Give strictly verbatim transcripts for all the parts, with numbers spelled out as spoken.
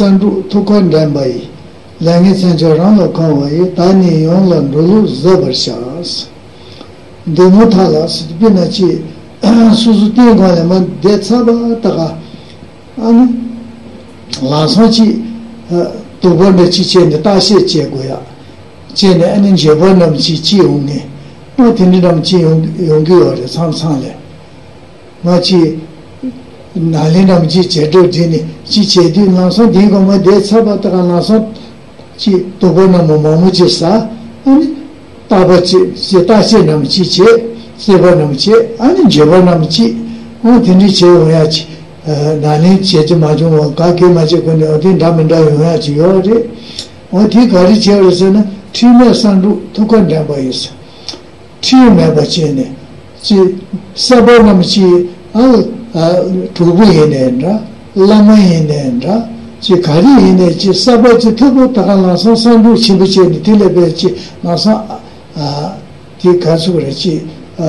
sandu tukon dambai langi sanjo rano kawai tani yonglan rulu zabar shas demo thalas bina chi susu ti gole man de tsaba taga an laso chi tukon de chi chen de ta she che go ya chen de an je bon nam chi chi yong ne ma tin nam chi yong yong ge yo de sam sam le ma chi nāli nāma jī che tu jīni jī che tu nāsa dī gōma dē tsāpa tā kā nāsa jī tōpa nāma māmu jī sā āni tāpa jī jī tā che nāma jī che sēpa nāma che āni jēpa nāma jī ā tīndi che yōyā jī nāli che jī mā jōng wā kā kē mā jī kōni ā tīn dā mīndā yōyā jī yō rī ā tī kārī che wā sā na tī mē sān rū tūkān dāmbā yī sā tī mē bā che nē jī sāpa nāma jī ā tubu yinendra, lama yinendra, chi kari yinendra, chi sabba chi tubu taka nasa sandu chibu chini tilebe chi nasa ti kasukura chi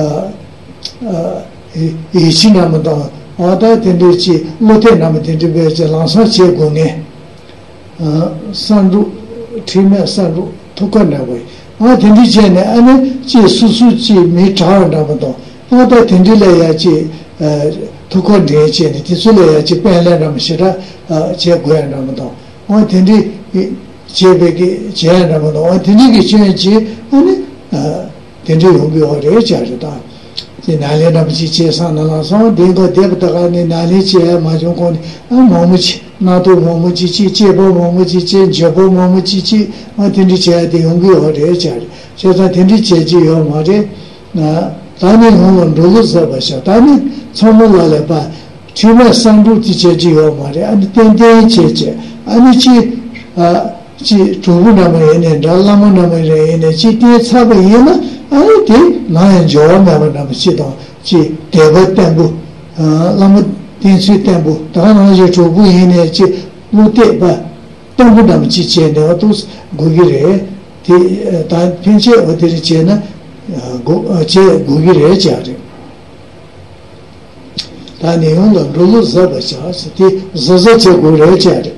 ichi namadang, wada tende chi lote nama tende be chi nasa che gunge, sandu, time sandu tukar nabay. Wada tende chi ne, ane chi susu chi mi chawar namadang, wada tende le ya chi tukon de che ni ti sule ya chi pen la nam shira che goya nam do on tendi che be ki che nam do on tendi ki che chi ani tendi yong yo re cha da ji na le nam chi che sa na la so de go de ta ga ni na le che ma jong ko ni mo mu chi na do mo mu chi chi che bo mo mu chi che je bo mo mu chi chi on tendi che de yong yo re cha che sa tendi che ji yo ma re na 다니 홍은 로즈서 봐서 다니 처음으로 봐 주마 상부지 제지요 말이야 아니 땡땡 제제 아니 지아지 조부나면 얘네 달라면나면 얘네 지띠에 차고 얘는 아니 디 나의 조마면 나면 시도 지 대버 땡부 아 라무 땡시 땡부 다른 이제 조부 얘네 지 무대 봐 땡부나면 지제네 또 고기래 디다 펜체 어디지 제나 제 고기를 자리 다 내용은 로로 잡아서 티 저저 제 고기를 자리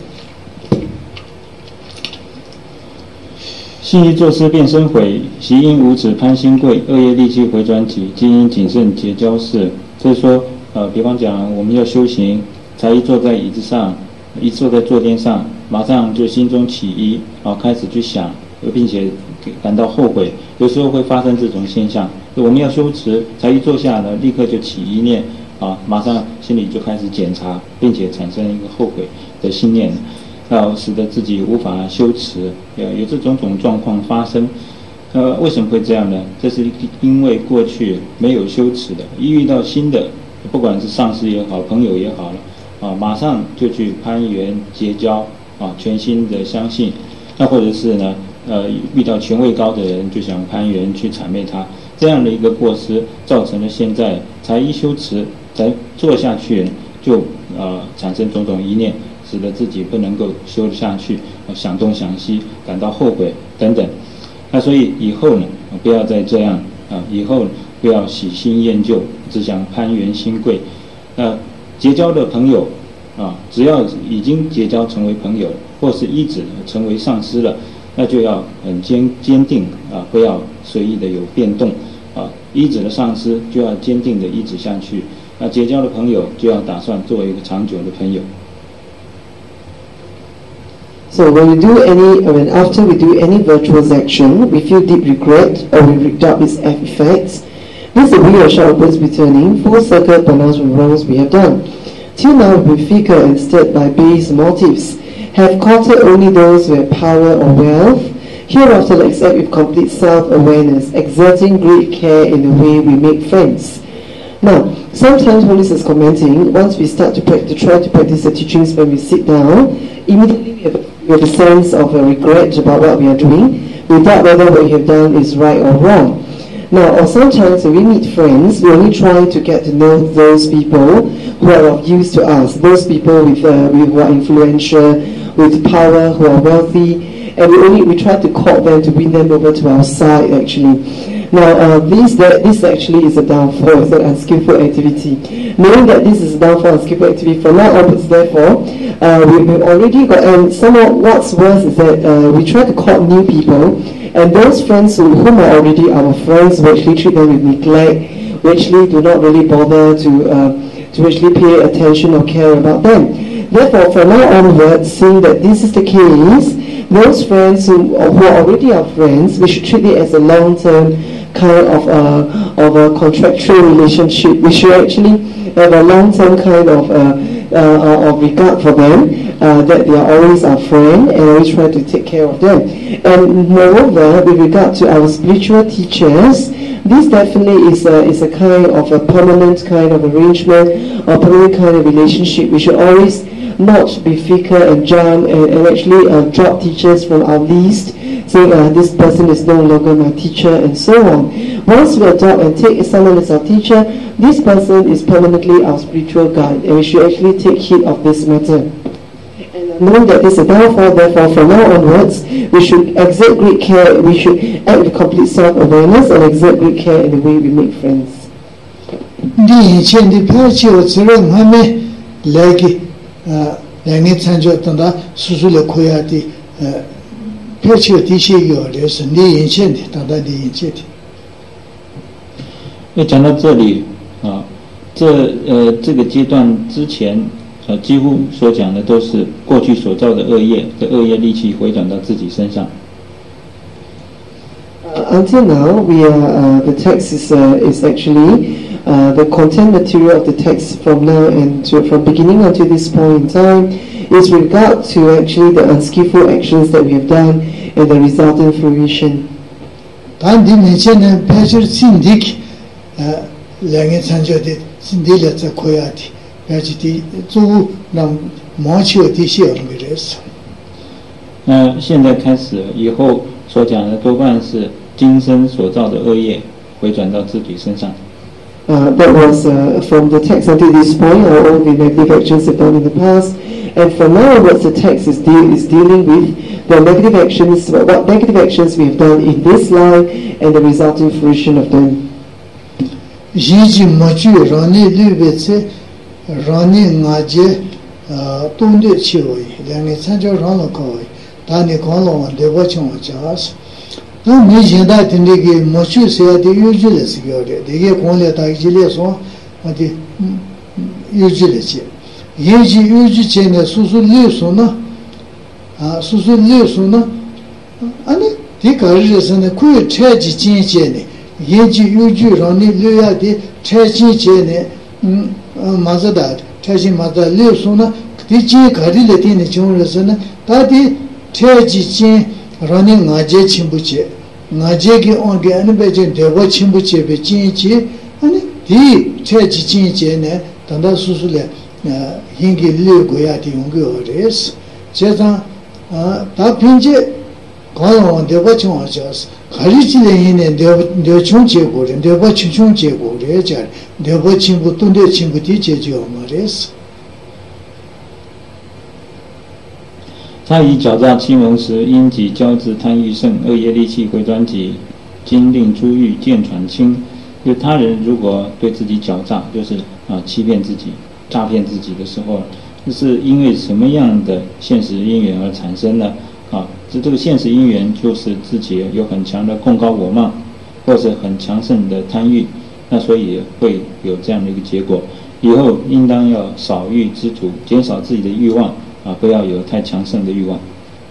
信义作诗变身悔，习因无耻攀新贵，恶业力气回转体，今因谨慎结交事。所以说，呃，比方讲，我们要修行，才一坐在椅子上，一坐在坐垫上，马上就心中起疑，啊，开始去想，并且感到后悔，有时候会发生这种现象。我们要修持，才一坐下呢，立刻就起一念，啊，马上心里就开始检查，并且产生一个后悔的心念，啊，使得自己无法修持，有有这种种状况发生。呃，为什么会这样呢？这是因为过去没有修持的，一遇到新的，不管是上司也好，朋友也好了，啊，马上就去攀缘结交，啊，全心的相信，那或者是呢？呃，遇到权位高的人就想攀缘去谄媚他，这样的一个过失，造成了现在才一修持，才做下去就呃产生种种一念，使得自己不能够修下去，呃、想东想西，感到后悔等等。那所以以后呢，不要再这样啊、呃！以后不要喜新厌旧，只想攀缘新贵。那、呃、结交的朋友啊、呃，只要已经结交成为朋友，或是依止成为上师了。那就要很坚坚定啊，不要随意的有变动啊。依止的上师就要坚定的依止下去，那结交的朋友就要打算做一个长久的朋友。 So when we do any, when after we do any virtuous action, we feel deep regret or we doubt its effects, this the wheel of shall always be turning, full circle pronounced with wrongs we have done. Till now we fickle and stirred by base motives, have courted only those who have power or wealth, hereafter let's act with complete self-awareness, exerting great care in the way we make friends. Now, sometimes when this is commenting, once we start to, practice, to try to practice the teachings when we sit down, immediately we have, we have a sense of a regret about what we are doing, without whether what we have done is right or wrong. Now, or sometimes when we meet friends, we only try to get to know those people who are of use to us, those people with, uh, with who are influential, with power, who are wealthy, and we only we try to court them to bring them over to our side actually. Now, uh, this that this actually is a downfall, it's an unskillful activity. Knowing that this is a downfall, unskillful activity, from now onwards, therefore, uh, we, we've already got, and somewhat what's worse is that uh, we try to court new people, and those friends who, whom are already our friends, we actually treat them with neglect, we actually do not really bother to uh, to actually pay attention or care about them. Therefore, from now onwards, seeing that this is the case, those friends who, who are already our friends, we should treat it as a long-term kind of a, of a contractual relationship. We should actually have a long-term kind of uh, uh, of regard for them, uh, that they are always our friend and always try to take care of them. And moreover, with regard to our spiritual teachers, this definitely is a, is a kind of a permanent kind of arrangement or permanent kind of relationship. We should always not be fickle and jump and, and actually uh, drop teachers from our list, saying uh, this person is no longer my teacher and so on. Once we adopt and take someone as our teacher, this person is permanently our spiritual guide, and we should actually take heed of this matter. And knowing that this is a downfall, therefore from now onwards, we should exert great care, we should act with complete self-awareness and exert great care in the way we make friends. Langi Sanjo Tanda Susula Koyati Pecho Tishi Yoris and the Inchenti, Tanda the Inchenti. 那讲到这里啊，这呃这个阶段之前，呃几乎所讲的都是过去所造的恶业，的恶业力气回转到自己身上。 Uh, until now, we are uh, the text is uh, is actually. Uh, the content material of the text from now and to, from beginning until this point in time is regard to actually the unskillful actions that we have done and the resultant fruition. Tandi mentioned Pastor Sindik, Langan Sanjo did Sindila Koyati, Pachiti, Zu Nam Mochi Tishi of Miris. 那现在开始以后所讲的多半是今生所造的恶业回转到自己身上。 Uh, that was uh, from the text until this point, or all the negative actions have done in the past, and from now onwards, the text is, deal, is dealing with the negative actions, what negative actions we have done in this life, and the resulting fruition of them. Yiji Machu Rani Lubetse Rani Naje Tunde Chiwi, Langi Sanjo Rano Koi, Tani Kolo and Devachon Jas. No mission that in the game, Mochu said the usual security. The year only at Agiles on the usual. Yeji Uji Chen, Susu Lusuna, Susu Lusuna, and the carriers and the queer Chachi Chin Jenny. Yeji Uji Roni Luya de Chachi Jenny, Mazadat, Chachi Mother Lusuna, the Chi Carilatin Johnson, Tati Chachi Chin. Running Naje Chimbuche, Najegi on the Anabajan, the Wachimbuche, Bechinchi, and the Chachi Chinchene, Tanda Susule, Hingi Liu Goyati Ungo race, Cheta Tapinje, Kolo on the Wachon just, Harichile and the Chunche wood, and the Wachunche wood, the Wachimbutunde Chimbutiche Jomares. 他以狡诈欺蒙时，因己骄自贪欲盛，恶业力气回转己，今令诸欲见喘轻。就他人如果对自己狡诈，就是啊欺骗自己、诈骗自己的时候，这是因为什么样的现实因缘而产生呢？啊，这这个现实因缘就是自己有很强的贡高我慢，或是很强盛的贪欲，那所以会有这样的一个结果。以后应当要少欲知足，减少自己的欲望。 啊，不要有太强盛的欲望。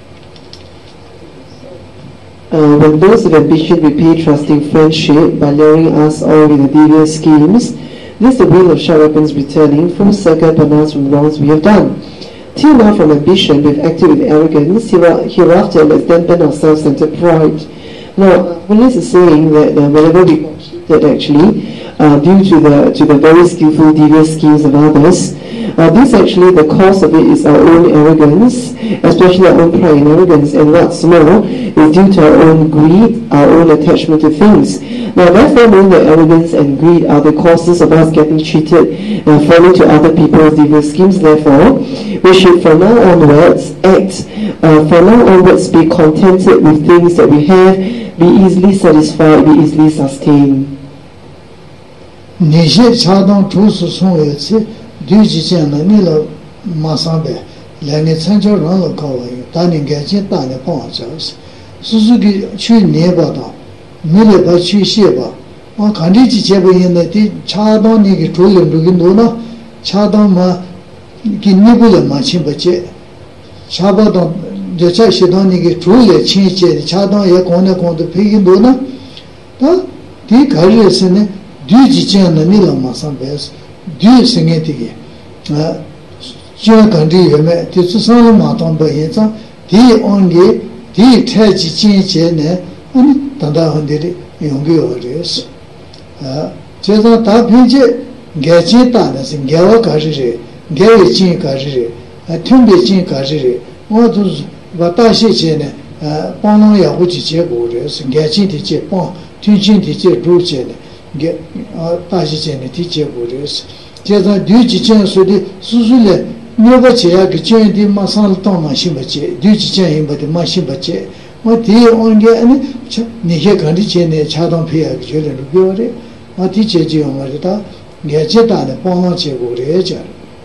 Uh, when those with ambition repay trusting friendship by luring us all with the devious schemes, this is the will of sharp weapons returning, full circle pronounced from wrongs we have done. Till now from ambition we have acted with arrogance, hereafter let's dampen our self-centered pride. Now, Willis is saying that uh, whenever we that actually, uh, due to the to the very skillful devious schemes of others, Uh, this actually, the cause of it is our own arrogance, especially our own pride and arrogance, and what's more, is due to our own greed, our own attachment to things. Now, therefore, knowing that arrogance and greed are the causes of us getting cheated and falling to other people's evil schemes, therefore, we should from now onwards act, uh, from now onwards be contented with things that we have, be easily satisfied, be easily sustained. 你些恰当出事从一次对之前的你了马上呗两个参加人了考完当年感情当年帮着是是个去年吧的没了吧去写吧我看这几节不现在的恰当那个主人这个多呢恰当嘛给你不了嘛亲不接恰不到就在写到那个主人亲接恰当也光那光的配多呢啊第个日是呢对之前的你了马上呗对是个这个啊就跟这个嘛就是上了马当不现在第按个第太之前节呢嗯等到很多的用个有的是啊这种大品质感情大的是给我开始的给我进开始的啊特别进开始的我就是把大些钱呢呃帮忙也会去结果的是感情的结帮听情的结入结的给啊大些钱的的结果的是这种对之前说的叔叔嘞你把钱给钱的马上当马上不接对之前也不的马上不接我第一按个呢你些看的钱呢恰当配合就能够的我的姐姐我知道也简单的帮忙结果的讲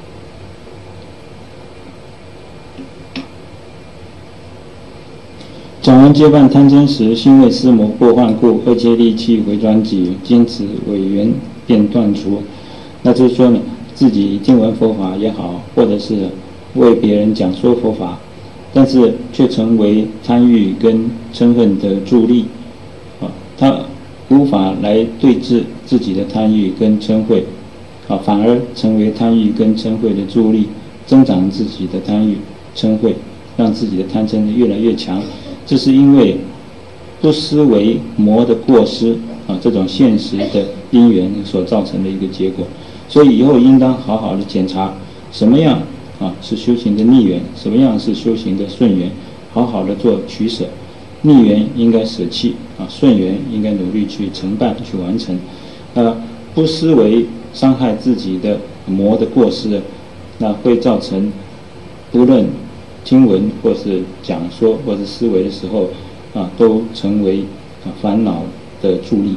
讲完接办贪嗔时，心为思谋过患故，二皆利气回转己，今此委员便断除。那就是说呢，自己听闻佛法也好，或者是为别人讲说佛法，但是却成为贪欲跟嗔恨的助力啊，他无法来对治自己的贪欲跟嗔恚啊，反而成为贪欲跟嗔恚的助力，增长自己的贪欲嗔恚，让自己的贪嗔越来越强。这是因为不思为魔的过失啊，这种现实的因缘所造成的一个结果。所以以后应当好好的检查什么样啊是修行的逆缘，什么样是修行的顺缘，好好的做取舍。逆缘应该舍弃啊，顺缘应该努力去承办去完成。呃，不思为伤害自己的魔的过失，那会造成不论听闻或是讲说或是思维的时候啊，都成为啊烦恼的助力。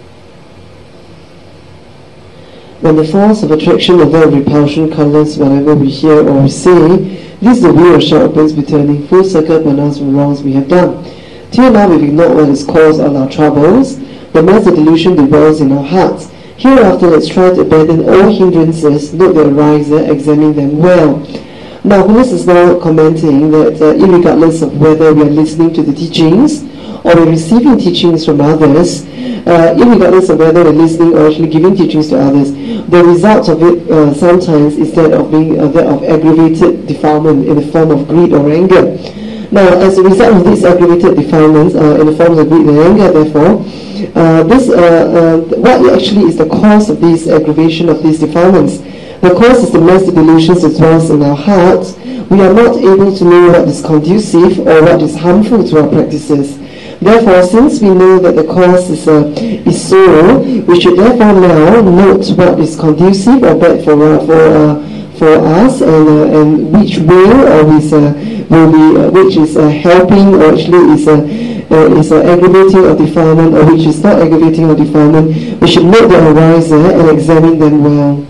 When the force of attraction or of repulsion colors whatever we hear or we say, this is the wheel or sharp opens be turning full circle upon us from wrongs we have done. Till now we've ignored what has caused all our troubles, but as the delusion dwells in our hearts. Hereafter let's try to abandon all hindrances, note the ariser, examine them well. Now, Holiness is now commenting that uh, irregardless of whether we are listening to the teachings or we're receiving teachings from others, uh, irregardless of whether we're listening or actually giving teachings to others, the result of it uh, sometimes is that of being uh, that of aggravated defilement in the form of greed or anger. Now, as a result of these aggravated defilements uh, in the forms of greed and anger, therefore, uh, this uh, uh, what actually is the cause of this aggravation of these defilements? The cause is the master delusions that dwells in our hearts. We are not able to know what is conducive or what is harmful to our practices. Therefore, since we know that the cause is, uh, is so, we should therefore now note what is conducive or bad for uh, for uh, for us, and uh, and which will or is uh, will be uh, which is uh, helping or actually is uh, uh, is uh, aggravating or defilement, or which is not aggravating or defilement. We should note the ariser and examine them well.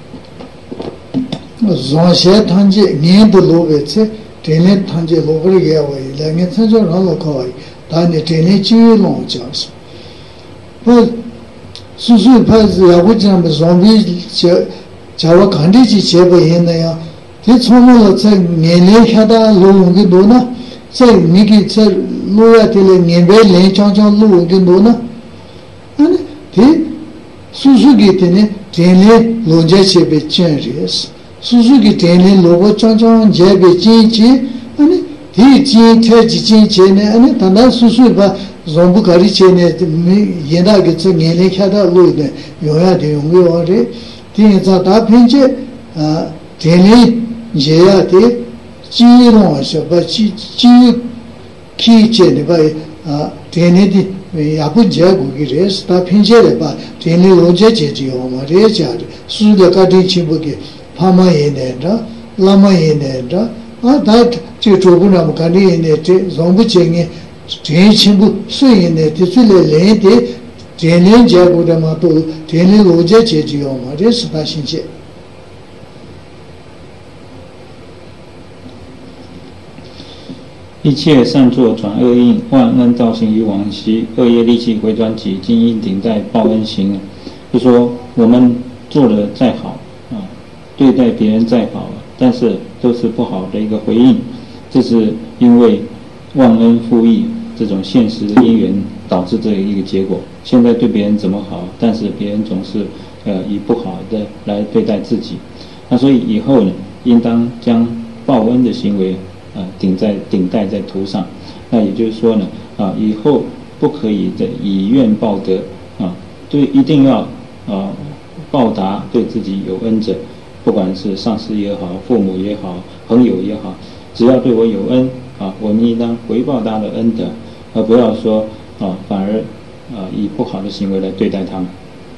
总些团结年的路为此，真的团结路不也为两个参加让了可以，但你真的就弄讲是，不，所以怕是也会这样子，容易叫叫我看这些结不现那样，这从我在年龄下的路更多呢，在你给在路下的年辈年长长路更多呢，啊呢，这所以给的呢，真的路家些被建设是。수수기 되는 로고 짱짱 제베 진지 아니 이 진태 진지네 아니 단단 수수바 좀부 가리체네 얘다게 셴게네 캬다 로이네 요야 돼 용요래 뒤에서 다 핀제 아 天灵也要的基隆是把基基基建的把啊天灵的也不结果的人是他平时的把天灵龙节节节我们这家的苏的家庭全部给帕马也能着拉玛也能着啊他这个主不让我看的呢这从不经验天全部虽然呢这最来来的天灵结果的嘛都天灵龙节节节我们这是他新鲜一切善作转恶因，万恩道行于往昔，恶业力气回转起，今因顶戴报恩行。就说我们做的再好啊，对待别人再好，但是都是不好的一个回应，这是因为忘恩负义这种现实的因缘导致这一个结果。现在对别人怎么好，但是别人总是呃以不好的来对待自己。那所以以后呢，应当将报恩的行为啊，顶在顶戴在头上，那也就是说呢，啊，以后不可以的以怨报德啊，对，一定要啊报答对自己有恩者，不管是上司也好，父母也好，朋友也好，只要对我有恩啊，我们应当回报他的恩德，而不要说啊，反而啊以不好的行为来对待他们。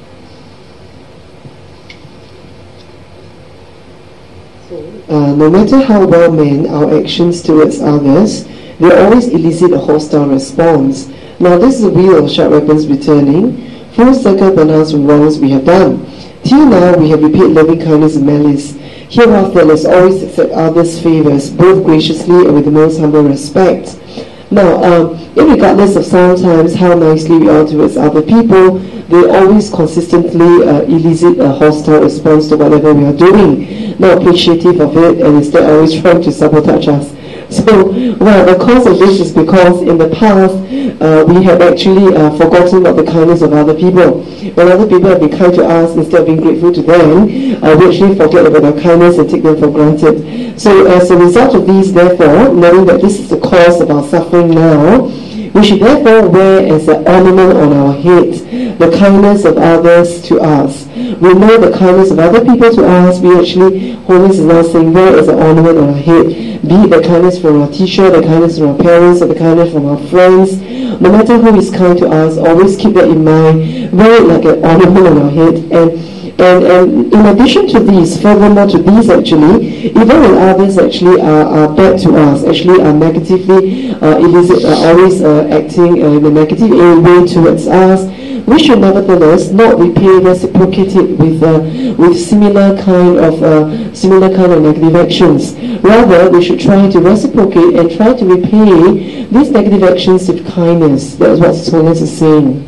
Uh, no matter how well meant our actions towards others, they always elicit a hostile response. Now this is the wheel of sharp weapons returning, full circle pronounced from wrongs we have done. Till now we have repaid loving kindness and malice. Hereafter let us always accept others' favours, both graciously and with the most humble respect. Now, um, irregardless of sometimes how nicely we are towards other people, they always consistently uh, elicit a hostile response to whatever we are doing, not appreciative of it, and instead always trying to sabotage us. So, well, the cause of this is because in the past, uh, we have actually uh, forgotten about the kindness of other people. When other people have been kind to us, instead of being grateful to them, uh, we actually forget about their kindness and take them for granted. So, as a result of these, therefore, knowing that this is the cause of our suffering now, we should therefore wear as an ornament on our head the kindness of others to us. We know the kindness of other people to us. We actually, Holiness is now saying, wear as an ornament on our head. Be it the kindness from our teacher, the kindness from our parents, or the kindness from our friends. No matter who is kind to us, always keep that in mind. Wear it like an ornament on our head. And And, and in addition to these, furthermore to these actually, even when others actually are, are bad to us, actually are negatively, uh, elicit, uh, always uh, acting uh, in a negative way towards us, we should nevertheless not repay, reciprocate it with uh, with similar kind of uh, similar kind of negative actions. Rather, we should try to reciprocate and try to repay these negative actions with kindness. That is what His Holiness is saying.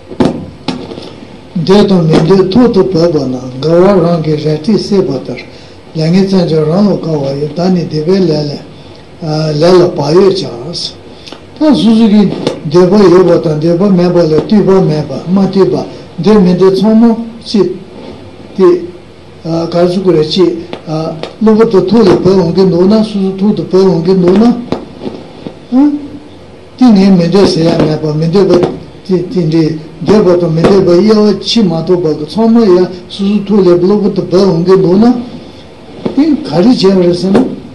Dedo mende toto pabana gawa rangi rati sebatar langi tsanjo rano kawa yutani debe lele lele paye chas ta suzuki deba yobatan deba meba le tiba meba ma tiba de mende tsomo chi ti karzukure chi lobo to tole pa onge nona suzu toto pa onge nona tingi mende seya meba mende ba tingi deba to me deba ya chi ma to ba so ma ya su su to le blo to ba onge do na tin khari je re sa na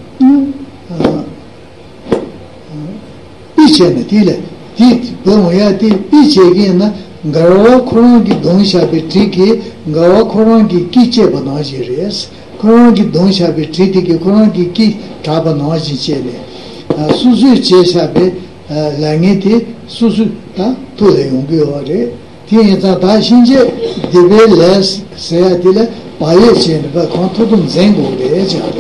pi che ne ti le ti ba mo ya ti pi che ge na gawa khron gi dong sha be ti ki gawa khron gi ki che ba na ji res khron gi dong sha be ti ti ki khron gi ki ta ba na ji che le su su che sha be la nge ti su su ta to le yong ge wa re ti za da xin je de be le se ya ti le ba ye chen de ba kon to dong zen go le ja de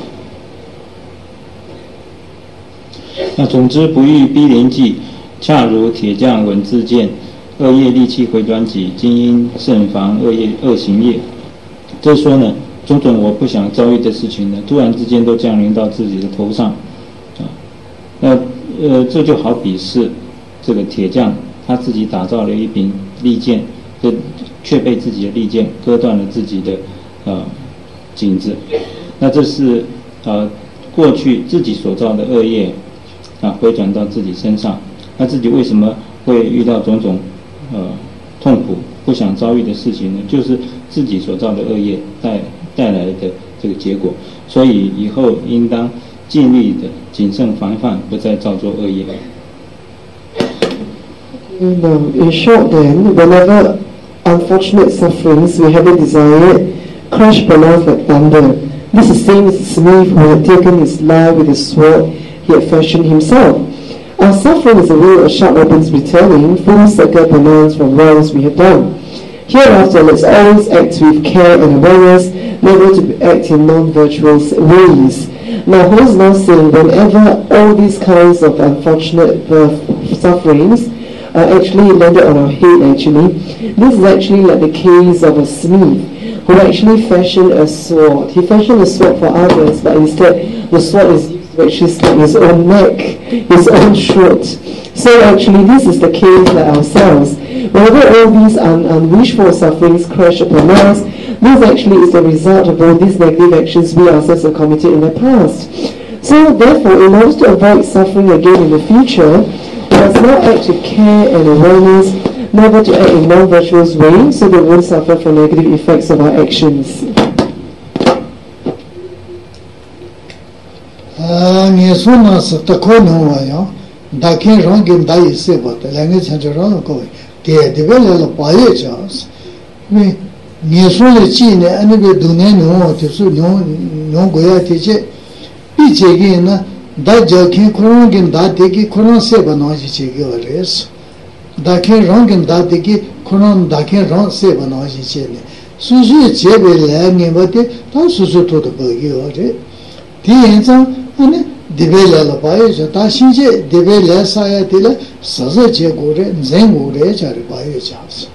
那总之不欲逼临计，恰如铁匠稳自见，恶业利气回转己，今因慎防恶业恶行业。就是说呢，种种我不想遭遇的事情呢，突然之间都降临到自己的头上啊。那呃，这就好比是这个铁匠他自己打造了一柄利剑，这却被自己的利剑割断了自己的呃颈子。那这是呃过去自己所造的恶业啊回转到自己身上。那自己为什么会遇到种种呃痛苦不想遭遇的事情呢？就是自己所造的恶业带带来的这个结果。所以以后应当尽力的谨慎防范，不再造作恶业。 Now, in short then, whenever unfortunate sufferings we haven't desired crash upon us like thunder, this is the same as the smith who had taken his life with a sword he had fashioned himself. Our suffering is a wheel of sharp weapons returning, full circle upon us from wrongs we have done. Hereafter, let's always act with care and awareness, never to act in non-virtuous ways. Now, who is now saying whenever all these kinds of unfortunate uh, sufferings are actually landed on our head, actually, this is actually like the case of a smith who actually fashioned a sword. He fashioned a sword for others, but instead the sword is used to actually slit his own neck, his own throat. So actually, this is the case like ourselves. Whenever all these un- unwished for sufferings crash upon us, this actually is the result of all these negative actions we ourselves have committed in the past. So therefore, in order to avoid suffering again in the future, we must now act with care and awareness, never to act in non-virtuous ways, so that we won't suffer from negative effects of our actions. 啊，你说呢是得可能我呀，大看上跟大一些吧，的两个前就让各位，对对不来了八月家是，因为你说的几年那个多年牛就是牛牛国家体系，比这个呢，大家看可能跟大这个可能些吧，那是这个而是，大看上跟大这个可能大看上些吧，那是这呢，所以这边来年吧的，他叔叔做的不一样的，第一张。아니 디벨라라 바이죠 다신제 디벨라 사야딜라 서서 제고레 쟁고레 자리 바이죠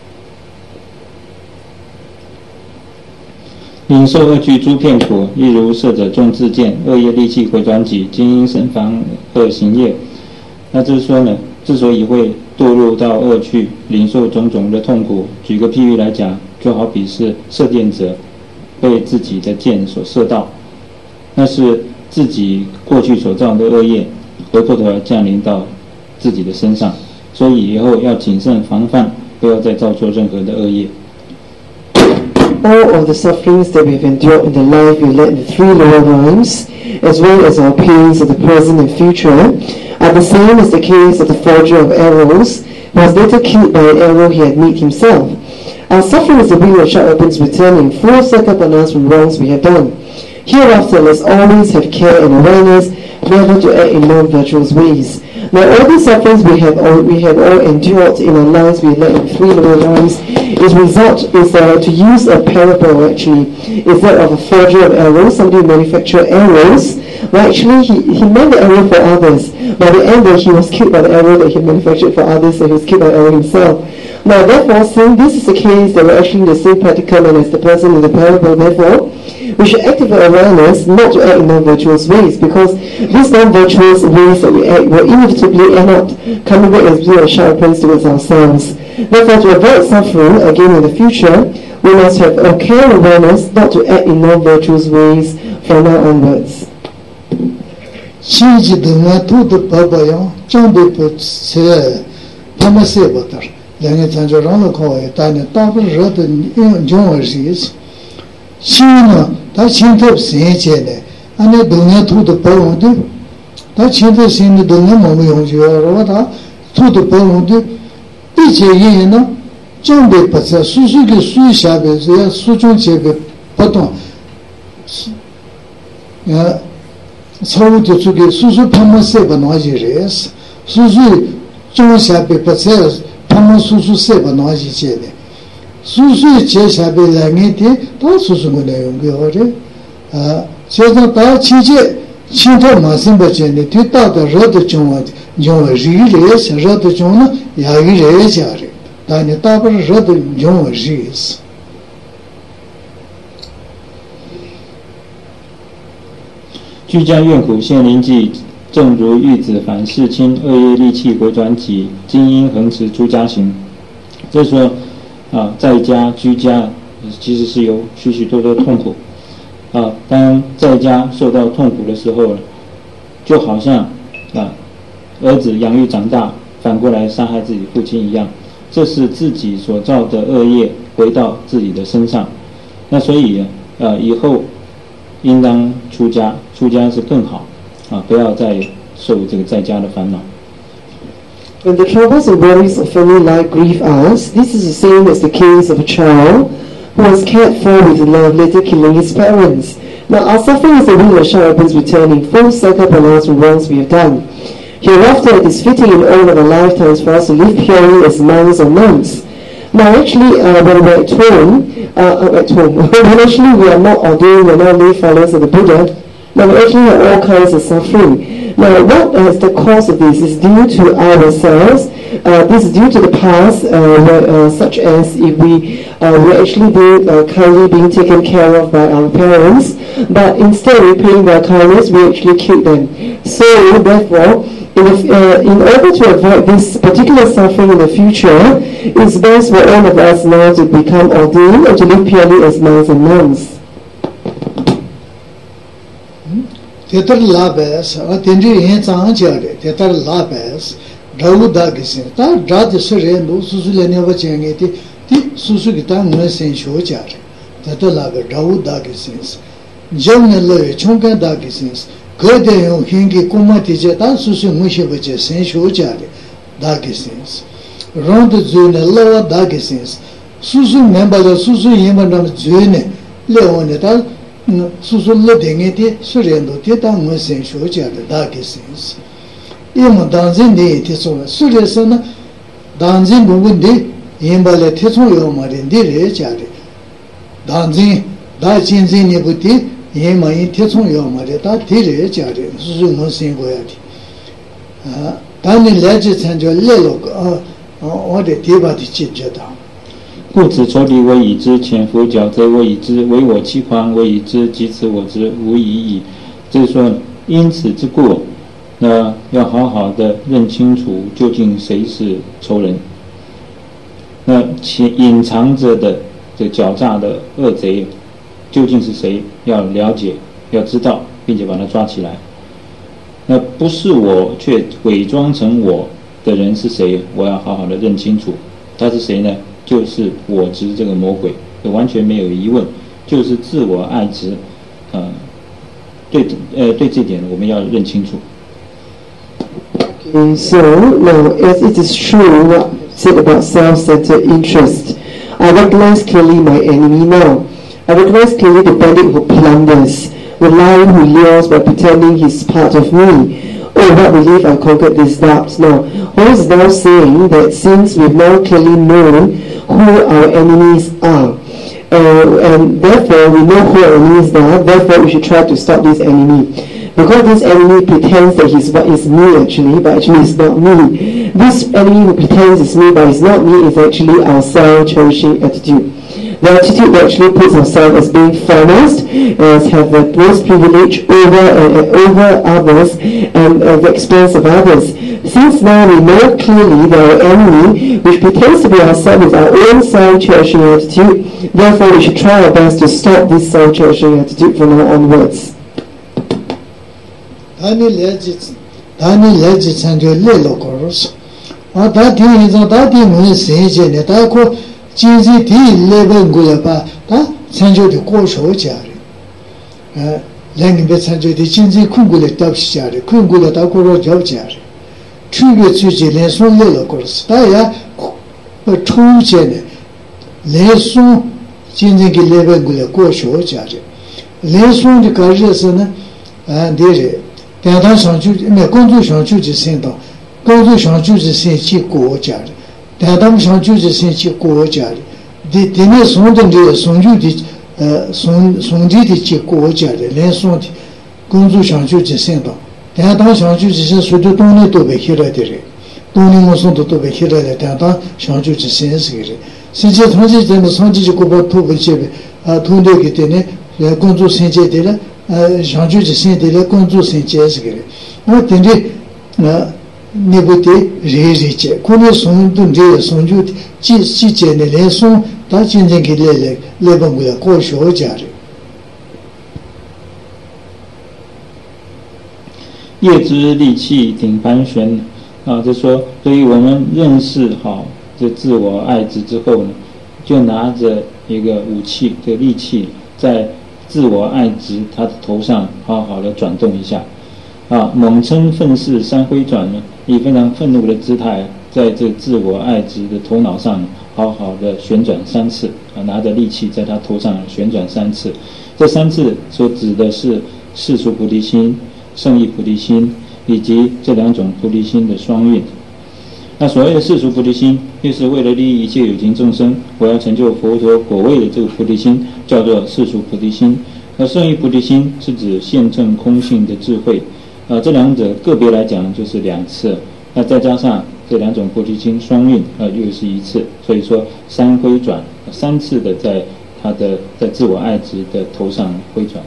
领受恶趣诸片苦，亦如色者众自见，恶业力气回转己，经因审防恶行业。那就是说呢，之所以会堕入到恶趣，领受种种的痛苦，举个譬喻来讲，就好比是射箭者被自己的箭所射到，那是自己过去所造的恶业回过头来降临到自己的身上，所以以后要谨慎防范，不要再造作任何的恶业。 All of the sufferings that we have endured in the life we led in the three lower realms, as well as our pains of the present and future, are the same as the case of the forger of arrows, who was later killed by an arrow he had made himself. Our suffering is the wheel of sharp weapons returning, full circle upon us from wrongs we have done. Hereafter, let's always have care and awareness, never to act in non-virtuous ways. Now, all these sufferings we have all, we have all endured in our lives we led in three lower realms, its result is uh, to use a parable actually, is that of a forger of arrows, somebody who manufactured arrows. Well, actually, he, he made the arrow for others. By the end, he was killed by the arrow that he manufactured for others, so he was killed by the arrow himself. Now, therefore, since this is the case that we're actually in the same predicament as the person in the parable, therefore, we should activate awareness not to act in non-virtuous ways, because these non-virtuous ways that we act will inevitably end up coming back as real sharp weapons towards ourselves. Therefore, to avoid suffering again in the future, we must have a care and awareness not to act in non-virtuous ways from now onwards. 新级的呢，都的爸爸样，长辈不吃，他们舍不得。两个咱就让了考验，但呢，大部分热的用用儿是是。新呢，他现在新鲜的，俺那东南土的包容的，他现在新的东南没没用就要说他土的包容的，比这人呢，长辈不吃，叔叔给叔下边这样叔中这个不懂，呃。错误的这个叔叔他们谁不拿起人是，叔叔中下边不在，他们叔叔谁不拿起钱的，叔叔接下边来年的，他叔叔我来用给好的，啊，现在到期间，现在马上不见的，对大的热的中啊，用热热是热的中呢，也有热家的，但你大部分热的用热是。 居家怨苦现临济，正如玉子反世亲，恶业力气回转己，今因恒持出家行。就是说，啊，在家居家其实是有许许多多痛苦。啊，当在家受到痛苦的时候，就好像啊，儿子养育长大，反过来杀害自己父亲一样，这是自己所造的恶业回到自己的身上。那所以，呃，以后应当出家，出家是更好啊，不要再受这个在家的烦恼。 When the troubles and worries of family life grieve us, this is the same as the case of a child who was cared for with love, later killing his parents. Now our suffering is the wheel of sharpens returning, full circle pronounced from wrongs we have done. Hereafter it is fitting in all of our lifetimes for us to live purely as monks or nuns. Now actually uh, when we're at home, uh, at home, when actually we are not ordained, we are not lay followers of the Buddha, now we actually have all kinds of suffering. Now what is the cause of this is due to ourselves. Uh, this is due to the past, uh, where, uh, such as if we uh, were actually being uh, kindly being taken care of by our parents, but instead of repaying their kindness, we actually killed them. So therefore, in, uh, in order to avoid this particular suffering in the future, it's best for all of us now to become ordained and to live purely as monks and nuns. Tetar labes, atendri yen zang jare, tetar labes, rawu da gisin, ta rad sure no susu le neva chenge ti, ti susu ki ta ngwe sen sho jare, tetar labe rawu da gisin, jam ne le chongkan da gisin, ge de yon hingi kuma ti je ta susu ngwe she bache sen sho jare, da gisin, rond zu ne lawa da gisin, susu memba le susu yema nam zu ne, le one ta susu le denge ti surendo ti ta ngwe sen sho jare, da gisin. 이모 단진데 티소 수레서나 단진 부분데 임발에 티소요 말인데 자리 단진 다진진이 부티 예마이 티소요 말에다 디레 자리 수수모 생고야디 아 단니 레지 천저 레로 어 어디 디바디 지저다 故此抽离为已知，潜伏矫则为已知，唯我欺狂为已知，即此我知，无疑矣。就是说，因此之故。那要好好的认清楚究竟谁是仇人，那其隐藏着的这狡诈的恶贼究竟是谁，要了解，要知道，并且把他抓起来。那不是我却伪装成我的人是谁，我要好好的认清楚，他是谁呢？就是我执这个魔鬼，完全没有疑问，就是自我爱执，呃，对呃对这点我们要认清楚。 Okay, so now, as it is true what said about self-centered interest, I recognize clearly my enemy now. I recognize clearly the bandit who plunders, the lion who lures by pretending he's part of me. Oh, what relief I conquered these doubts. Now, Paul is now saying that since we've now clearly known who our enemies are, uh, and therefore we know who our enemies are, therefore we should try to stop this enemy. Because this enemy pretends that he's what is me actually, but actually it's not me. This enemy who pretends it's me, but it's not me, is actually our self-cherishing attitude. The attitude that actually puts ourselves as being foremost, as have the most privilege over uh, over others and at the expense of others. Since now we know clearly that our enemy, which pretends to be ourselves, is our own self-cherishing attitude, therefore we should try our best to stop this self-cherishing attitude from now onwards. 다니 레지 다니 레지 찬저 레로 거로스 아 다디 이자 다디 문 세제네 다코 진지 디 레벨 고야바 다 찬저디 고쇼 자리 아 랭베 찬저디 진지 쿵고레 답시 자리 쿵고레 다고로 접 자리 추게 주지 레손 레로 거로스 다야 투제네 레손 진지기 레벨 고야 고쇼 자리 레손디 가르에서는 아 데레 但他上去那工作上就是先到工作上就是先去国家的但他们上就是先去国家的的的那送的的送去的呃送送的的去国家的连送的工作上就是先到但他上就是先所有东西都被起来的人东西我送的都被起来的但他上就是先是个人现在同时真的上去就过把土不接啊土的给的呢工作先接的了 上去之前的工作先结束了，我等着那你不得热热接，可能送东热送就几几节的来送，他真正给来来来帮我要过小家的。 业之利器顶盘旋啊，就说，所以我们认识好这自我爱执之后呢，就拿着一个武器，这个利器在自我爱执他的头上好好的转动一下，啊，猛称愤世三挥转呢，以非常愤怒的姿态，在这自我爱执的头脑上好好的旋转三次，啊，拿着利器在他头上旋转三次。这三次所指的是世俗菩提心、圣意菩提心，以及这两种菩提心的双运。那所谓的世俗菩提心，就是为了利益一切有情众生，我要成就佛陀果位的这个菩提心，叫做世俗菩提心。而圣意菩提心是指现证空性的智慧，呃，这两者个别来讲就是两次，那再加上这两种菩提心双运，呃，又是一次，所以说三挥转，三次的在他的在自我爱执的头上挥转。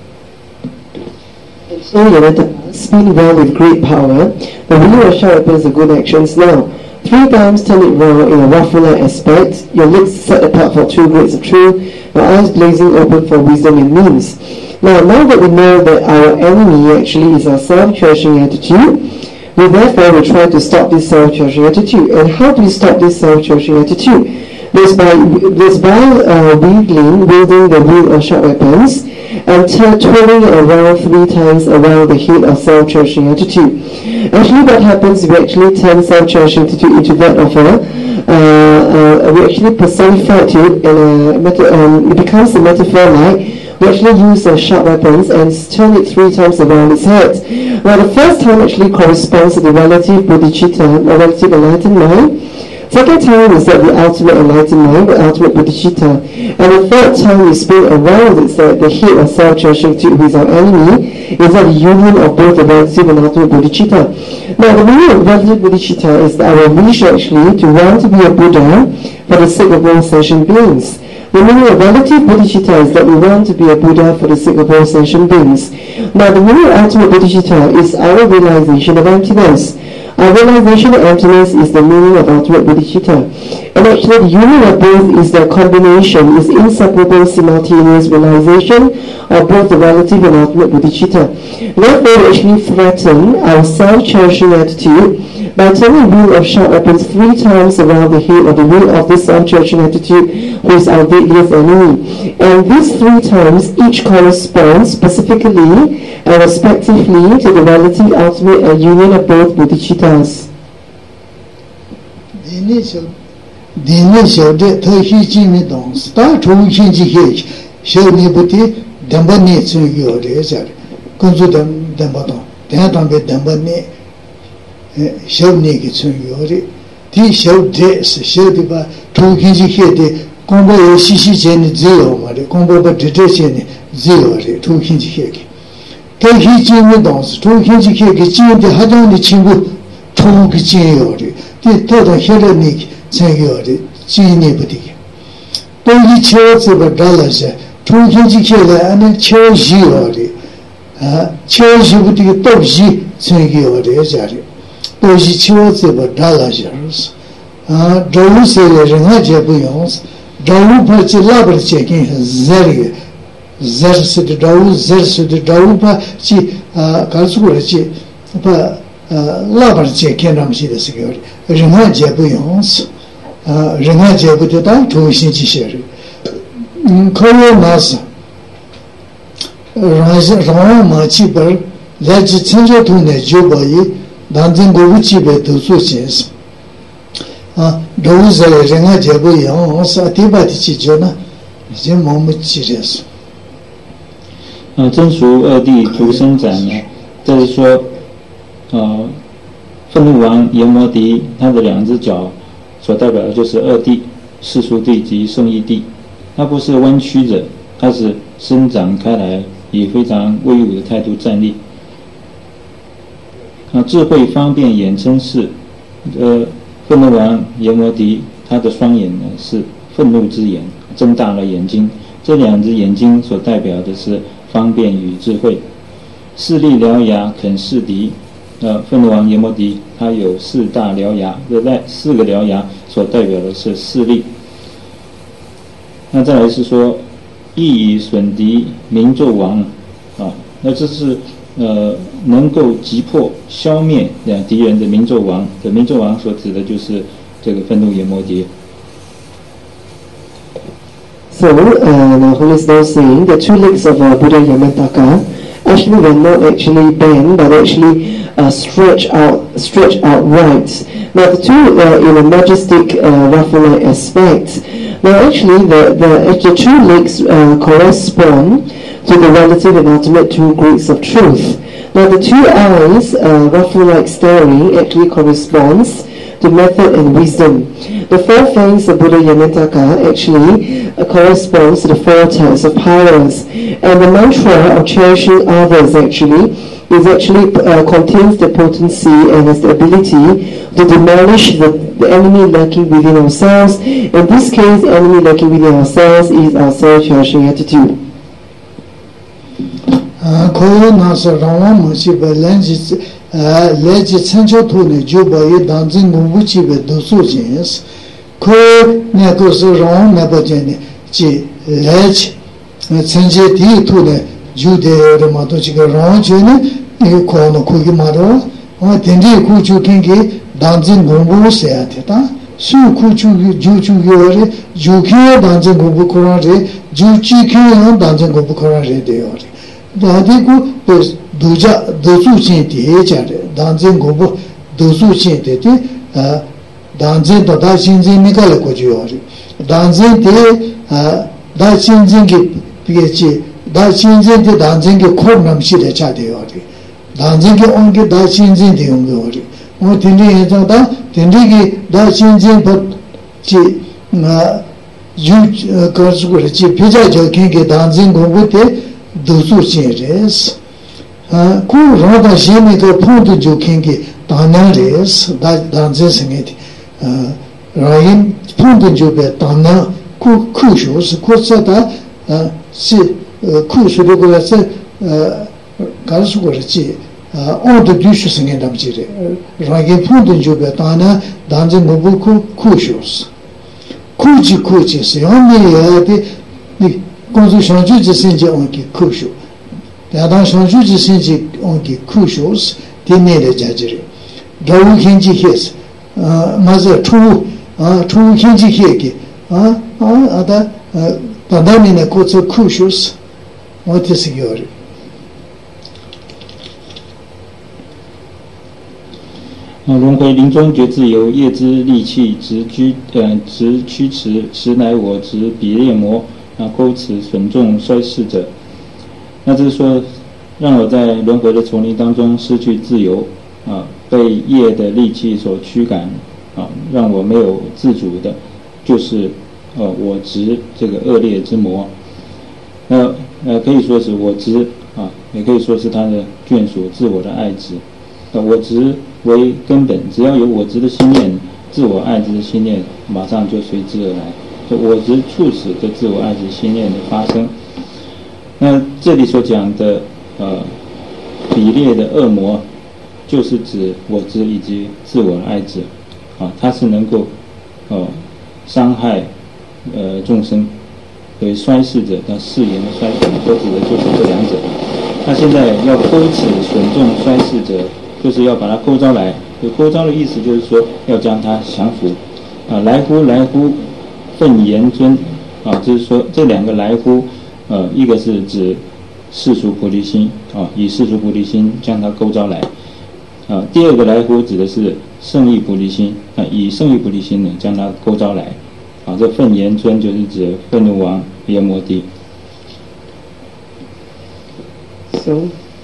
So Yamata, spin well with great power, the wheel of sharp weapons of good actions now. Three times turn it round in a waffle-like aspect, your lips set apart for two grades of truth, your eyes blazing open for wisdom and means. Now, now that we know that our enemy actually is our self-cherishing attitude, we therefore will try to stop this self-cherishing attitude. And how do we stop this self-cherishing attitude? This by, this by uh, wielding, wielding the wheel of sharp weapons, and t- twirling it around three times around the head of self-cherishing attitude. Actually, what happens is we actually turn self-cherishing attitude into that of a, uh, uh, we actually personify it, and uh, meta- um, it becomes a metaphor like we actually use uh, sharp weapons and turn it three times around its head. Now, the first time actually corresponds to the relative bodhicitta, or relative enlightened mind. Second time is that the ultimate enlightened mind, the ultimate bodhicitta. And the third time we spin around is that the head of self-cherishing attitude, who is our enemy, is that the union of both the relative and ultimate bodhicitta. Now, the meaning of relative bodhicitta is that our wish actually to want to be a Buddha for the sake of all sentient beings. The meaning of relative bodhicitta is that we want to be a Buddha for the sake of all sentient beings. Now, the meaning of ultimate bodhicitta is our realization of emptiness. Our realization of emptiness is the meaning of ultimate bodhicitta. And actually the union of both is the combination, is inseparable simultaneous realization of both the relative and ultimate bodhicitta. Therefore we actually threaten our self-cherishing attitude by turning the wheel of sharp weapons three times around the head of the wheel of this self-cherishing attitude, who is our deadliest enemy. And these three times each corresponds specifically and respectively to the relative ultimate and union of both bodhicittas. The initial, the initial, the Tahi Jimmy Dong, start to Hinji Hitch, show me Buddhi, Dambani to you, Kunzu Dambaton, Danton with Dambani, show Niki to you, T show this, show the two Hinji Hit, Combo Shishi Jen Zero, Combo Detection Zero, two Hinji Hit. Tahi Jimmy Dons, two Hinji Hit, Jim the Hadani Chingu, two Jin, the total Hellenic. 这个的纪念不的，都一敲这个打了些，重新去起来，俺那敲西了的，啊，敲西不的东西，这个的家的，都是敲这个打了些是，啊，周五些的人还接不用，周五怕去拉不的接近是热的，热是的周五，热是的周五怕去啊，告诉我去，把呃拉不的接近那么些的是个的，人还接不用是。 啊，人家接不得到，重新去写的。嗯，可以那是，让是让我们基本来自成就图呢，就把伊当成个基本都做建设。啊，都是人家接不一样，我是第八的解决呢，已经没么记得是。 呃，真俗二谛图生展呢，这是说，呃，愤怒王阎摩狄他的两只脚。 所代表的就是二谛、世俗谛及圣义谛，它不是弯曲着，它是伸展开来，以非常威武的态度站立。那智慧方便眼称是，呃，愤怒王阎摩狄，他的双眼呢是愤怒之眼，睁大了眼睛，这两只眼睛所代表的是方便与智慧。四力獠牙啃噬敌。 呃，愤怒王阎摩狄，他有四大獠牙，这在四个獠牙所代表的是四力。那再来是说，亦以损敌明纣王啊，那这是呃能够击破、消灭两敌人的明纣王。这明纣王所指的就是这个愤怒阎摩狄。 So So, uh, now Holy is now saying the two legs of uh, Buddha Yamantaka actually were not actually bent, but actually uh, stretch out, stretch out right. Now the two uh, in a majestic uh, Raphaelite aspect. Now actually the the, the two legs uh, correspond to the relative and ultimate two Greeks of truth. Now the two eyes, uh, Raphaelite staring, actually corresponds to method and wisdom. The four fangs of Buddha Yamantaka actually uh, corresponds to the four types of powers. And the mantra of cherishing others actually is actually uh, contains the potency and has the ability to demolish the, the enemy lurking within ourselves. In this case, the enemy lurking within ourselves is our self-cherishing attitude. Koyo nasa rawa mashiba lenji leji chancho tone juba ye danzin nungu chibe dosu jens koyo neko su rawa meba jene chi leji chanche di tone jude yore mato chiga rawa jene koyo no kogi marwa tenri kuchu kengi danzin nungu seya teta su kuchu ju chu yore ju kiyo danzin nungu kora re ju chi kiyo danzin nungu kora re de yore 다디고 도자 도수친 대자래 단전 고보 도수친 대대 아 단전 다 신진 미갈 거지요리 단전 대아 다신진기 비게지 다신진데 단전기 코남시대 차대요리 단전기 온게 다신진 대용요리 뭐 딘디 해자다 딘디기 다신진 버지 나 유 거스고지 비자저 긴게 단전 고보때 dosu res ah ku roda jemi ko ponto jokingi tana res da danze sengeti ah rain ponto jobe tana ku ku shos ku sada si ku shudo ko se garsu ko chi ah odo dushu sengeta mjire rain ponto jobe tana danze ngobu ku ku shos kuji kuji se oni yade konzu shanju ji senji onki kushu yadan shanju ji senji onki kushus dinere jajiri gawu kenji hes maza chu chu kenji heki ada padamine kotsu kushus otisi yori 轮回临终觉自由，业之利器，直居呃直驱驰，实乃我执比列魔。啊，钩持损众衰世者，那就是说，让我在轮回的丛林当中失去自由，啊，被业的戾气所驱赶，啊，让我没有自主的，就是呃我执这个恶劣之魔。那呃可以说是我执啊，也可以说是他的眷属自我的爱执。呃，我执为根本，只要有我执的心念，自我爱执的心念马上就随之而来。我执促使的自我爱执心念的发生。那这里所讲的呃比列的恶魔，就是指我执以及自我的爱执啊，它是能够呃伤害呃众生，所以衰世者，它誓言的衰死，所指的就是这两者。他现在要钩持损众衰世者，就是要把它勾招来。有勾招的意思就是说要将它降服啊，来乎来乎。愤言尊啊，就是说这两个来乎，呃，一个是指世俗菩提心啊，以世俗菩提心将它勾招来啊；第二个来乎指的是圣意菩提心啊，以圣意菩提心呢将它勾招来啊。这愤言尊就是指愤怒王耶摩帝。 So,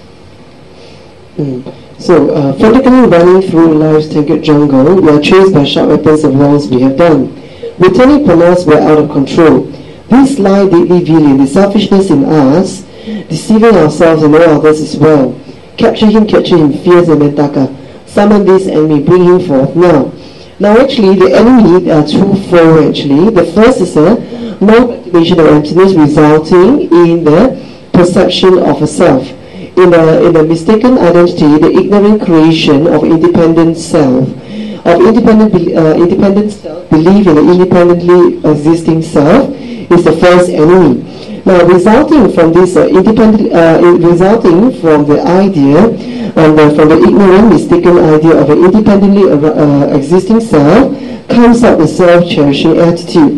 mm, so uh, frantically running through life's tangled jungle, we are chased by sharp weapons of wrongs we have done. Returning pronounced we are out of control. This lie deeply veiling the selfishness in us, deceiving ourselves and all others as well. Capture him, capture him, fierce and Yamantaka. Summon this enemy, bring him forth now. Now actually the enemy are twofold actually. The first is a non-activation of emptiness resulting in the perception of a self. In the, in the mistaken identity, the ignorant creation of independent self. Of independent, uh, independent self, belief in the independently existing self is the first enemy. Now, resulting from this uh, independent, uh, resulting from the idea, and uh, from the ignorant, mistaken idea of an independently uh, existing self, comes up the self-cherishing attitude.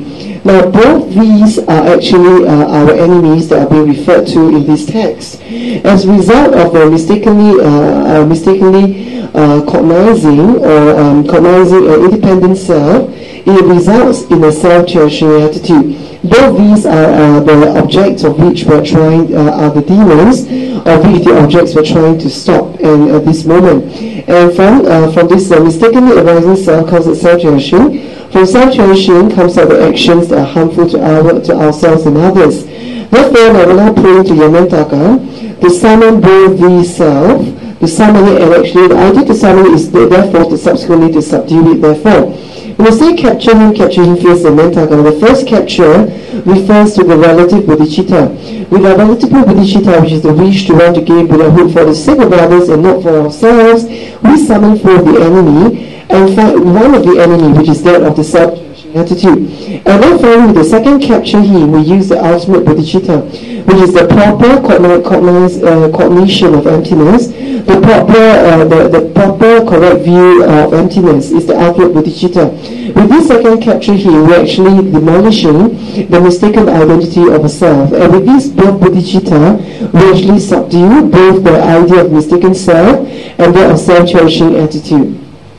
Now, both these are actually uh, our enemies that are being referred to in this text. As a result of uh, mistakenly, uh, uh, mistakenly uh, cognizing or um, cognizing an independent self, it results in a self-cherishing attitude. Both these are uh, the objects of which we're trying, uh, are the demons of which the objects we're trying to stop in at this moment. And from uh, from this uh, mistakenly arising self comes the self-cherishing. From self-cherishing comes out the actions that are harmful to our to ourselves and others. Therefore, I will now pray to Yamantaka to summon both these self, to summon it, and actually the idea to summon it is therefore to subsequently to subdue it. Therefore, when we say capture him, capture him feels the Yamantaka. The first capture refers to the relative bodhicitta. With our relative bodhicitta, which is the wish to want to gain Buddhahood for the sake of others and not for ourselves, we summon forth the enemy and find one of the enemy, which is that of the self-cherishing attitude. And then finally, with the second capture him, we use the ultimate bodhicitta, which is the proper cognize, uh, cognition of emptiness. The proper, uh, the, the proper correct view of emptiness is the ultimate bodhicitta. With this second capture here, we're actually demolishing the mistaken identity of a self. And with this both bodhicitta, we actually subdue both the idea of mistaken self and that of self-cherishing attitude.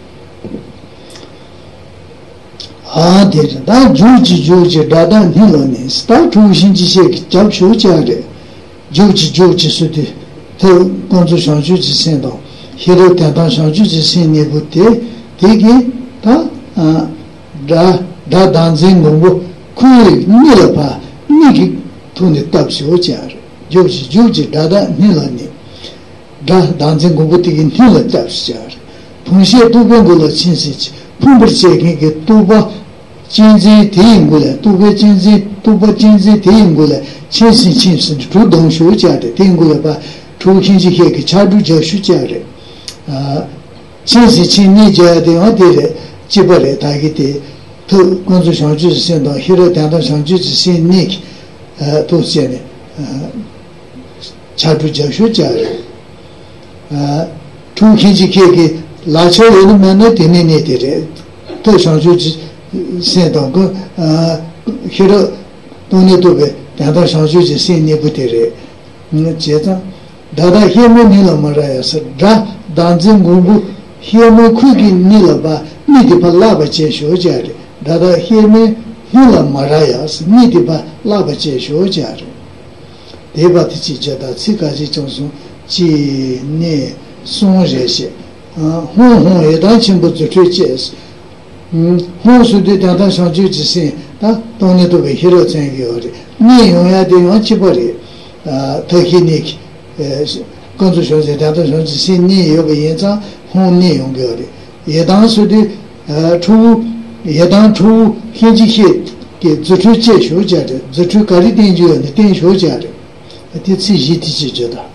Ah, dear, that Juji Juji Dada Niloni, start to Shinji Shake, Jab Shujare, Juji Juji Sudi, Tell Gonzo Shanjuji Sendo, Hero Tata Shanjuji Sini Butte, Tigi, Da, Da, Da Dancing Gumbo, Kui, Nilapa, Niki, Tuni Tab Shujare, Juji Juji Dada Niloni, Da Dancing Gumbo Tigi Nila Tab Shujare, Punshi Dubangola Chinsich, Pumber Shaking, Tuba. Jinzi Tingula, Tuba Jinzi, Tuba Jinzi Tingula, Chinsi Chinsi, Two Don Shujare, Tingula, Two Hinji Heki, Chadu Jashujare, Chinsi Chinija, the Odire, Jibare, Tagiti, Two Gonzo Shanju Sendo, Hero Tanda Shanju Sin Nick, Tosiane, Chadu Jashujare, Two Hinji Heki, Lacho in Manat in it, Two Shanju. Sendo, Hero Donitobe, Dada Shanjuji Sin Nibutere, Jeta, Dada Hemo Nila Marayas, Da Danzing Gumbu, Hemo Kugi Nilaba, Nidipa Lava Jesho Jari, Dada Heme Nila Marayas, Nidipa Lava Jesho Jari. Debatici Jada, Sikaji Johnson, Ji Ne Son Jesse, Hong Hong Edanchin Butu. Hong should do that. Shall you see that? Don't need to be hero saying you. Me, you had the Anchibody, Tahinik, Constitution, that I shall see me over Yenza, Hong Ni on Gary. Yedan should do two, Yedan two, Hinji hit, get the two chase, the two carry danger, and the thing show jar. I did see he teaches Jada.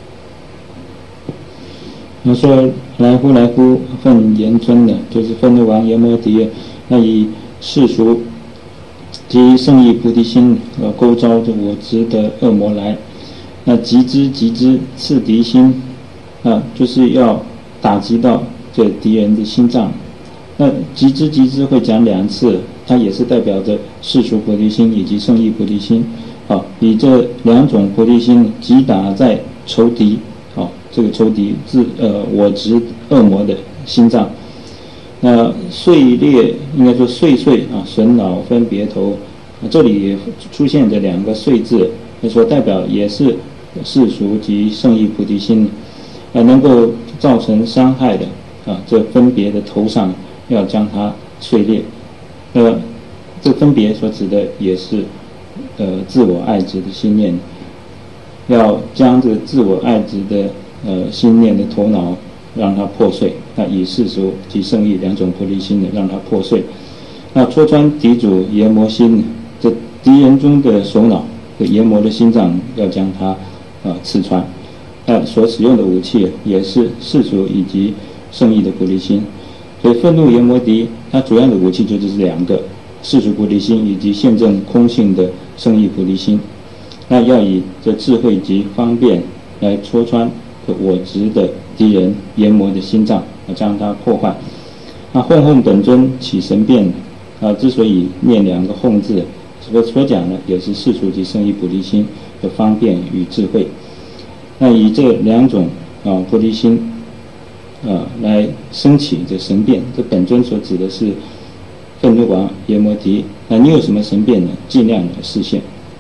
那说来呼来呼愤言尊的，就是愤怒王阎摩提，那以世俗及圣意菩提心呃勾招着我执的恶魔来，那急之急之刺敌心啊，就是要打击到这敌人的心脏。那急之急之会讲两次，它也是代表着世俗菩提心以及圣意菩提心。好，以这两种菩提心击打在仇敌。好，这个仇敌自呃我执恶魔的心脏，那碎裂应该说碎碎啊，损恼分别头，啊、这里也出现着两个碎字，所代表也是世俗及圣意菩提心，呃能够造成伤害的啊，这分别的头上要将它碎裂，呃这分别所指的也是呃自我爱执的心念。要将这个自我爱执的呃心念的头脑让它破碎，那以世俗及圣意两种菩提心的让它破碎，那戳穿敌主阎魔心，这敌人中的首脑，这阎魔的心脏要将它呃刺穿，那所使用的武器也是世俗以及圣意的菩提心，所以愤怒阎魔敌，它主要的武器就是两个，世俗菩提心以及现证空性的圣意菩提心。那要以这智慧及方便来戳穿我执的敌人阎魔的心脏，将它破坏。那哄哄本尊起神变啊，之所以念两个哄字， 所所讲呢，也是世俗及胜义菩提心的方便与智慧。那以这两种啊菩提心啊来升起这神变，这本尊所指的是愤怒王耶摩提。那你有什么神变呢？尽量的实现。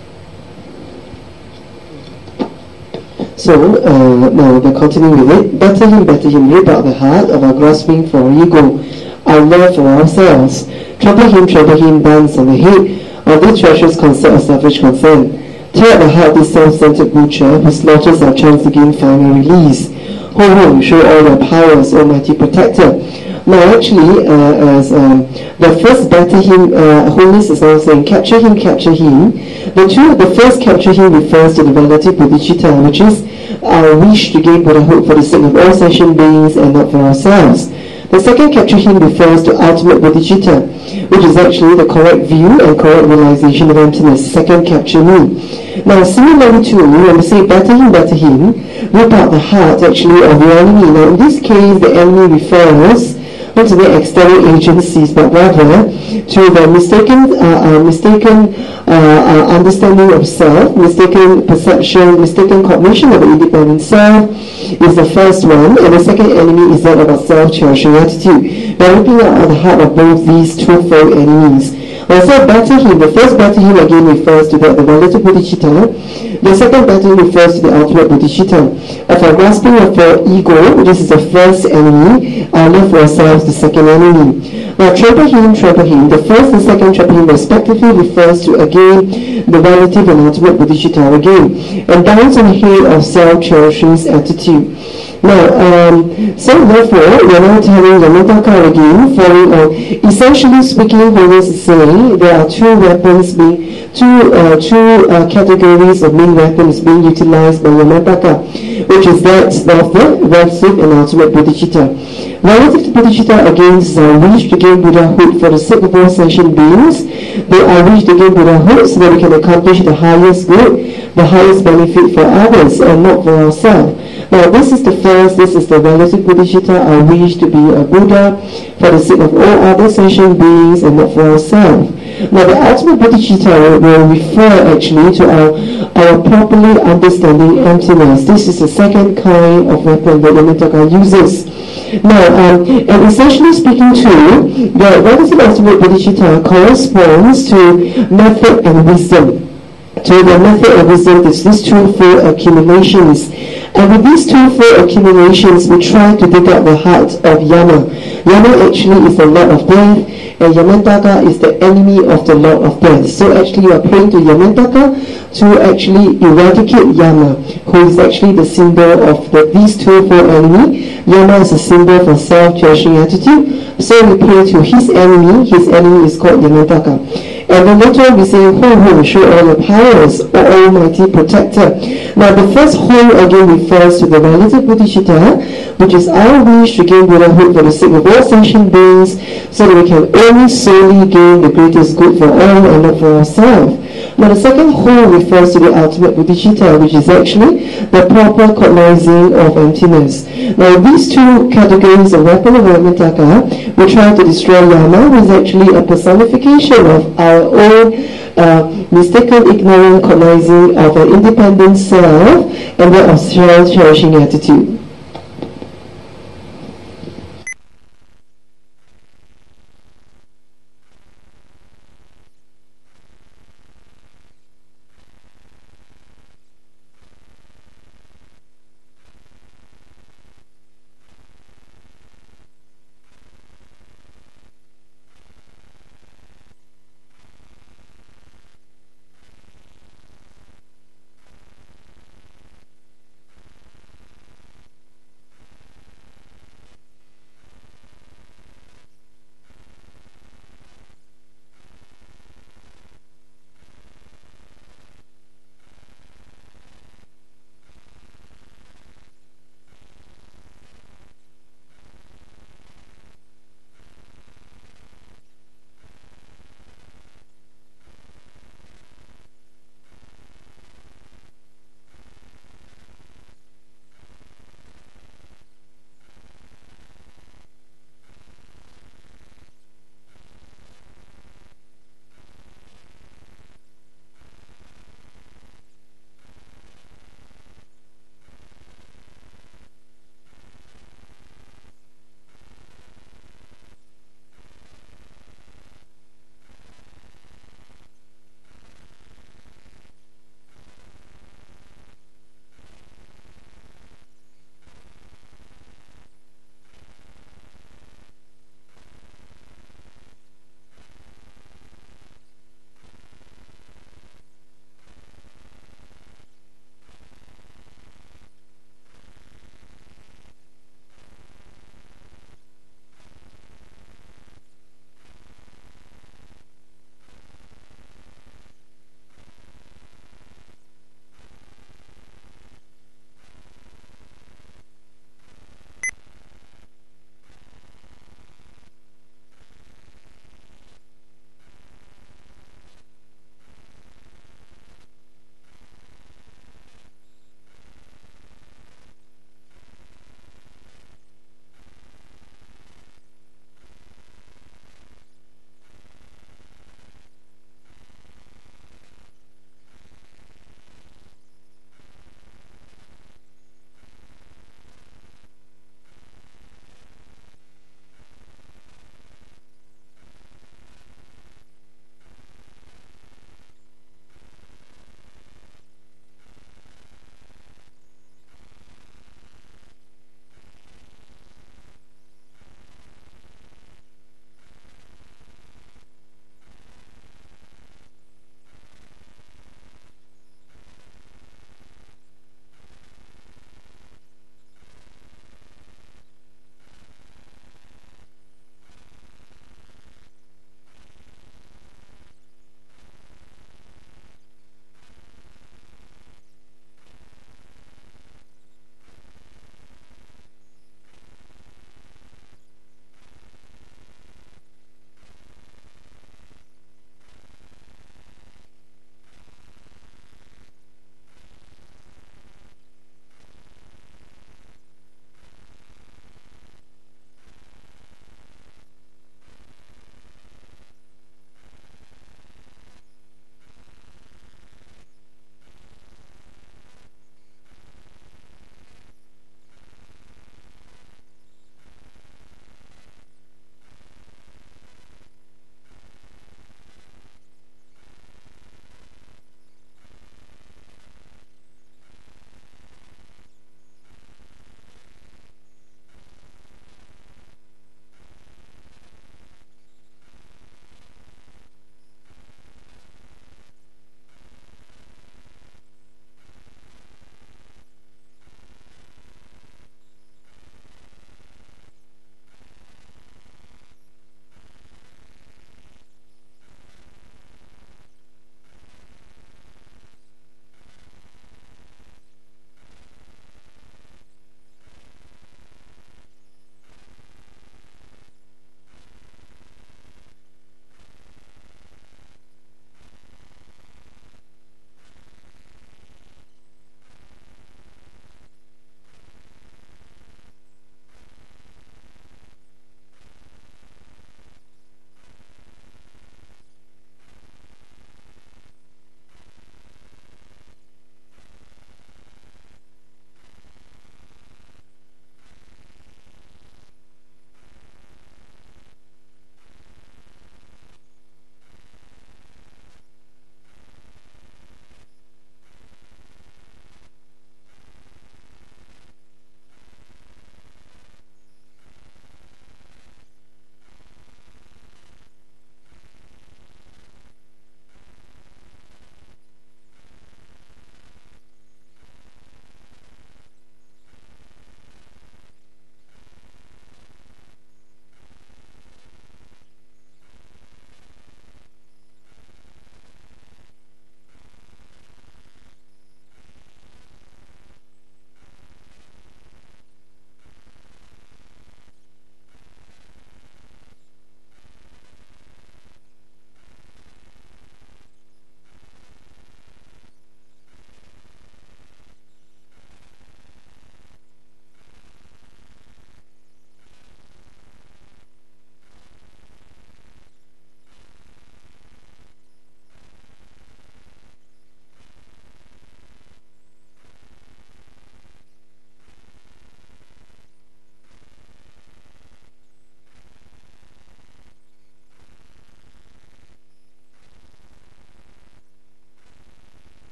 So, uh, now we're continuing with it. Better him, better him, rip out the heart of our grasping for ego, our love for ourselves. Trouble him, trouble him, dance on the head of this treacherous concert of selfish concern. Tear at the heart this self-centered butcher who slaughters our chance to gain final release. Ho ho, show all your powers, Almighty Protector. Now actually, uh, as um, the first better him, uh, holiness is now saying capture him, capture him. The two, the first capture him refers to the relative bodhicitta, which is our wish to gain Buddhahood for the sake of all sentient beings and not for ourselves. The second capture him refers to ultimate bodhicitta, which is actually the correct view and correct realization of emptiness. Second capture me. Now similarly to when we say better him, better him, rip out the heart actually of the enemy. Now in this case, the enemy refers not to the external agencies, but rather to the mistaken, uh, uh, mistaken uh, uh, understanding of self, mistaken perception, mistaken cognition of the independent self is the first one, and the second enemy is that of a self-cherishing attitude. By ripping out the heart of both these twofold enemies. When I say better him, the first better him again refers to the, the relative bodhicitta. The second better him refers to the ultimate bodhicitta. Of our grasping of our ego, this is the first enemy. Our love for ourselves, the second enemy. Now, trample him, trample him. The first and second trample him respectively refers to again the relative and ultimate bodhicitta again, and bounds on the head of self-cherishing attitude. Now, um, so therefore, we are now telling Yamantaka again, following on. Essentially speaking, Holiness is saying there are two weapons being, two, uh, two uh, categories of main weapons being utilized by Yamantaka, which is that of the relative and ultimate bodhicitta. Relative to bodhicitta against our wish to gain Buddhahood for the sake of all sentient beings. They are wish to gain Buddhahood so that we can accomplish the highest good, the highest benefit for others and not for ourselves. Now this is the first, this is the relative bodhicitta, our wish to be a Buddha for the sake of all other sentient beings and not for ourselves. Now the ultimate bodhicitta will refer actually to our, our properly understanding emptiness. This is the second kind of weapon that Yamantaka uses. Now, um, and essentially speaking too, the relative ultimate bodhicitta corresponds to method and wisdom. To the method and wisdom, there's these twofold accumulations. And with these twofold accumulations, we try to dig out the heart of Yama. Yama actually is the Lord of Death, and Yamantaka is the enemy of the Lord of Death. So actually you are praying to Yamantaka to actually eradicate Yama, who is actually the symbol of the, these twofold enemy. Yama is a symbol for self-cherishing attitude. So we pray to his enemy. His enemy is called Yamantaka. And then later we say, Ho Ho, show all your powers, O Almighty Protector. Now the first Ho again refers to the relative bodhicitta, which is our wish to gain Buddhahood for the sake of all sentient beings, so that we can only solely gain the greatest good for all and not for ourselves. Now the second Ho refers to the ultimate bodhicitta, which is actually the proper cognizing of emptiness. Now these two categories of weapon of Yamantaka, we try to destroy Yama, who is actually a personification of our own uh, mistaken, ignorant cognizing of an independent self and that of self-cherishing attitude.